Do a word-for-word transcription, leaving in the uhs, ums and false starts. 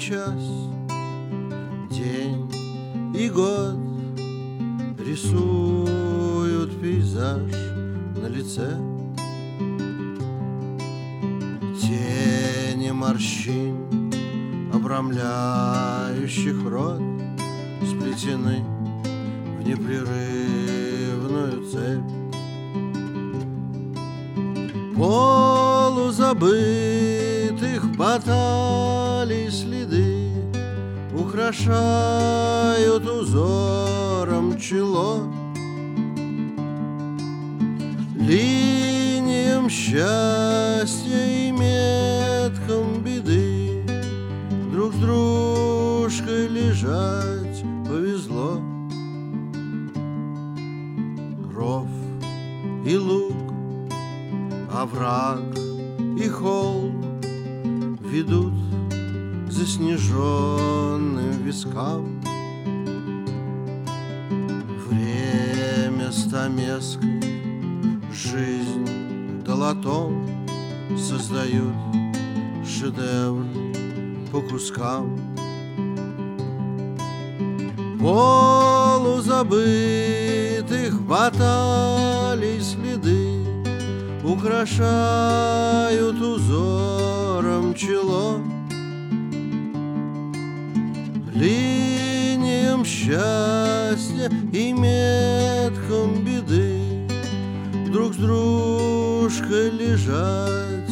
час, день и год рисуют пейзаж на лице. Тени морщин, обрамляющих рот, сплетены в непрерывную цепь. Полузабытых баталий следы украшают узором чело, линиям счастья и меткам беды друг с дружкой лежать повезло. Ров и луг, овраг и холм ведут к заснеженным вискам. Время стамеской, жизнь долотом создают шедевр по кускам. Полузабытых баталий следы украшают узором чело, линиям счастья и меткам беды друг с дружкой лежать